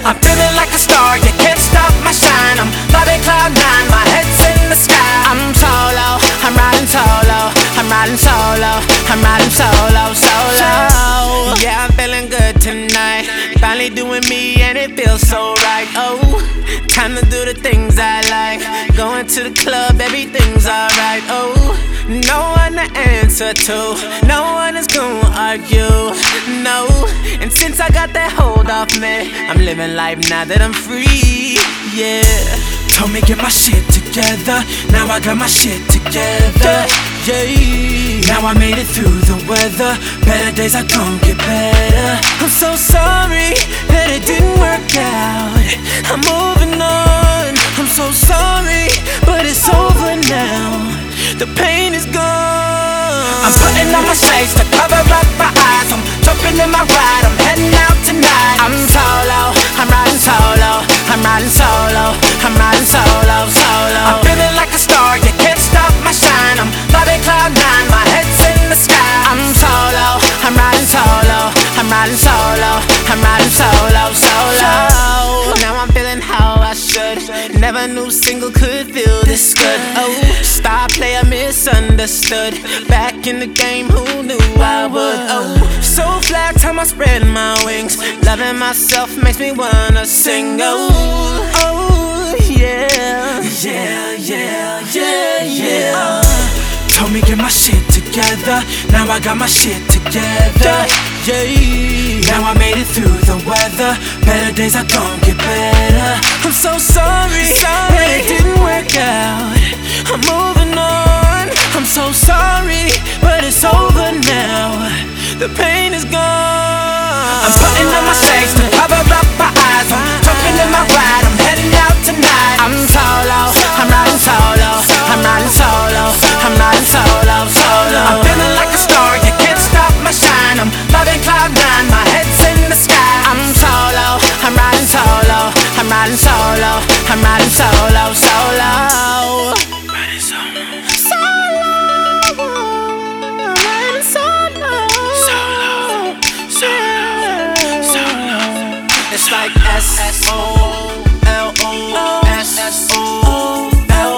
I'm feeling like a star, you can't stop my shine. I'm flying cloud nine, my head's in the sky. I'm solo, I'm riding solo, I'm riding solo, I'm riding solo, solo. Yeah, I'm feeling good tonight. Finally doing me and it feels so right. Oh, time to do the things I like. Going to the club, everything's alright. Oh, no one to answer to, no one is gonna argue, no. And since I got that hold off me, I'm living life now that I'm free, yeah. Told me get my shit together, now I got my shit together, yeah. Now I made it through the weather, better days are gon' get better. I'm so sorry that it didn't work out, I'm moving on. I'm so sorry, but it's over now, the pain is gone. I'm putting on my shades to cover up my eyes. I'm jumping in my ride, I'm heading out tonight. I'm solo, I'm riding solo, I'm riding solo, I'm riding solo, solo. I'm feeling like a star, you can't stop my shine. I'm flying cloud nine, my head's in the sky. I'm solo, I'm riding solo, I'm riding solo, I'm riding solo, solo. Now I'm feeling how I should. Never knew single could feel this good. Oh, star player misunderstood. Back in the game, who knew I would? Oh, so fly, time I spread my wings. Loving myself makes me wanna sing. Oh, oh, yeah, yeah, yeah, yeah, yeah. Told me get my shit together, now I got my shit together, yeah. Now I made it through the weather, better days are gon' get better. I'm so sorry that it didn't work out, I'm moving on. I'm so sorry, but it's over now, the pain is gone. I'm putting on my shades to cover up my eyes. I'm jumping in my ride, I'm heading out tonight. I'm solo, I'm riding solo, I'm riding solo, I'm riding solo, solo. I'm feeling like a star, you can't stop my shine. I'm flying cloud nine, my head's in the sky. I'm solo, I'm riding solo, I'm riding solo, I'm riding solo, solo. Riding solo, solo, I'm riding solo, solo, solo, solo. It's like S-S-O-L-O, S-S-O-L-O,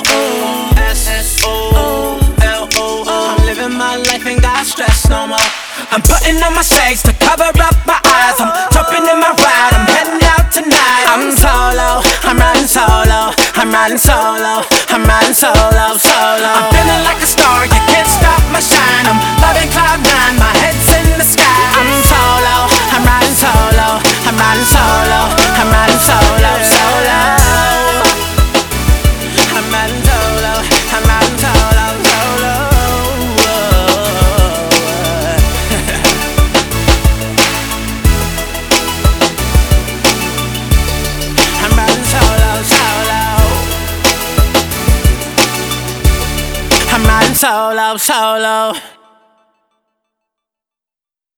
S-S-O-L-O. I'm living my life, ain't got stress no more. I'm putting on my shades to cover up my eyes. I'm jumping in my ride, I'm heading out tonight. I'm solo, I'm riding solo, I'm riding solo, I'm riding solo, solo. I'm feeling like a star, you can't stop my shine. I'm flying cloud nine, my head's in the sky. I'm solo, I'm riding solo, I'm riding solo, I'm riding solo, solo. I'm riding solo, I'm riding solo, solo. I'm riding solo, solo. I'm riding solo, solo.